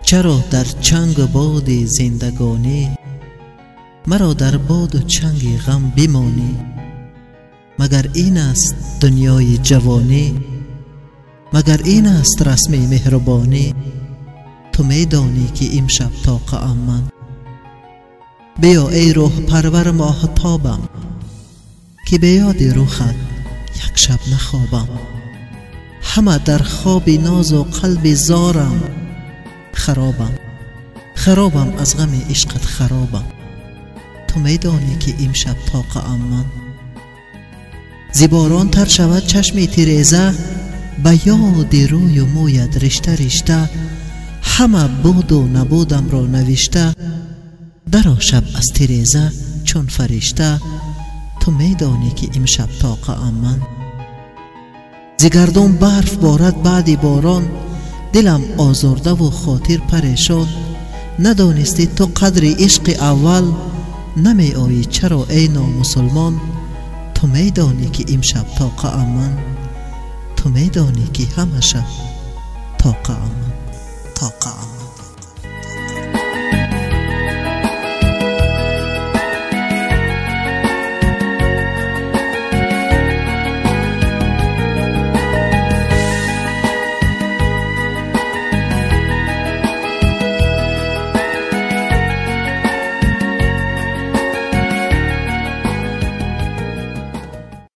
چرا در چنگ و باد زندگانی مرا در باد و چنگ غم بمانی؟ مگر این است دنیای جوانی؟ مگر این است رسم مهربانی؟ تو میدانی که امشب طاقم من. بیا ای روح پرور ماهتابم که به یاد روحت یک شب نخوابم. همه در خواب ناز و قلب زارم، خرابم از غم عشقت خرابم. تو میدانی که امشب طاقم من. زیباران تر شود چشم تیریزه، به یاد روی و مویت رشته رشته. همه بود و نبودم را نوشته، درآ شب از تیریزه چون فرشته. تو میدانی که امشب طاقم من. ز گردون برف بارد بعد باران، دلم آزرده و خاطر پریشان. ندانستی تو قدر عشق اول، نمی آیی چرا ای نامسلمان؟ تو میدانی که امشب طاقم من. تو میدانی که همه شب طاقم من.